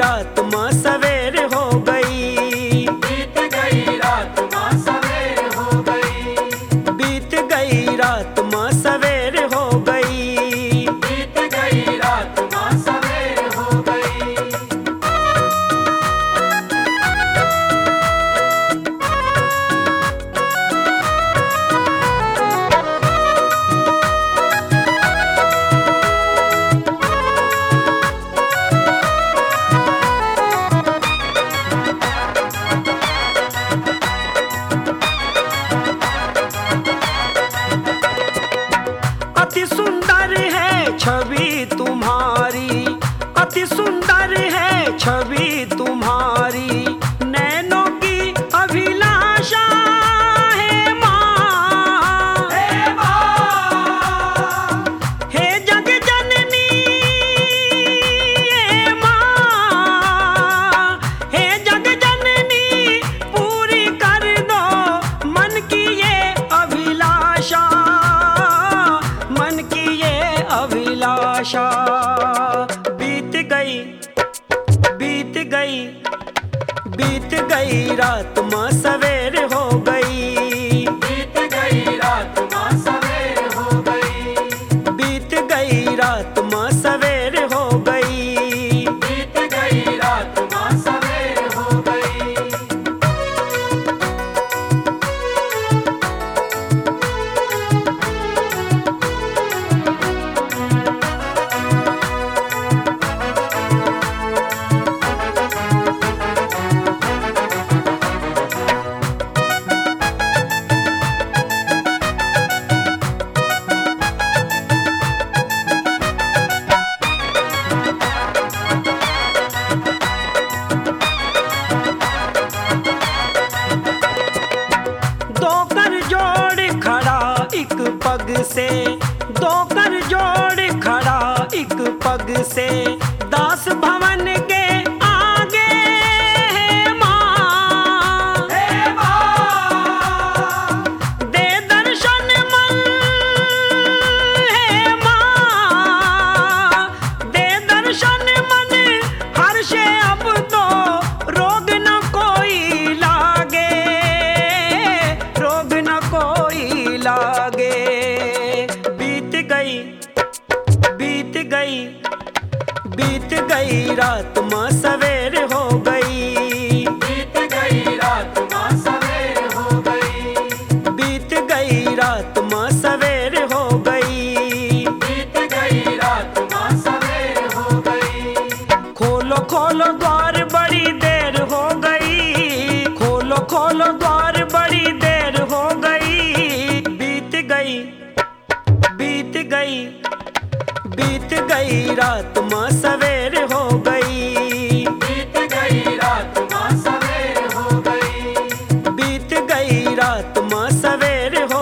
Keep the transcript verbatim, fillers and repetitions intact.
रात माँ सवेर हो गई। बीत गई रात माँ सवेर हो गई। बीत गई रात माँ सवेर हो गई। बीत गई रात माँ सवेर हो गई। अति सुंदर है छवि तुम्हारी, अति सुंदर है छवि तुम्हारी, नैनों की अभिलाषा है माँ। हे माँ, हे जग जननी हे माँ, हे जग जननी पूरी कर दो मन की ये अभिलाषा, मन की ये अभिलाषा। बीत गई बीत गई बीत गई रात माँ सवेर हो गई। बीत गई रात माँ सवेर हो गई। बीत गई रात माँ सवेर हो गई। बीत गई रात माँ सवेर हो गई। दो कर जोड़ खड़ा एक पग से, दो कर जोड़ खड़ा एक पग से, दास भवन के आगे है माँ। हे माँ, दे दर्शन मन है माँ, दे दर्शन मन हर्षे अब तो रोग न कोई लागे, रोग न कोई लागे। बीत गई बीत गई बीत गई रात माँ सवेर हो गई। बीत गई रात माँ सवेर हो गई। बीत गई रात माँ सवेर हो गई। बीत गई रात माँ सवेर हो गई। खोलो खोलो द्वार बड़ी देर हो गई, खोलो खोलो द्वार बड़ी देर हो गई। बीत गई बीत गई बीत गई रात माँ सवेर हो गई। बीत गई रात माँ सवेर हो गई। बीत गई रात माँ सवेर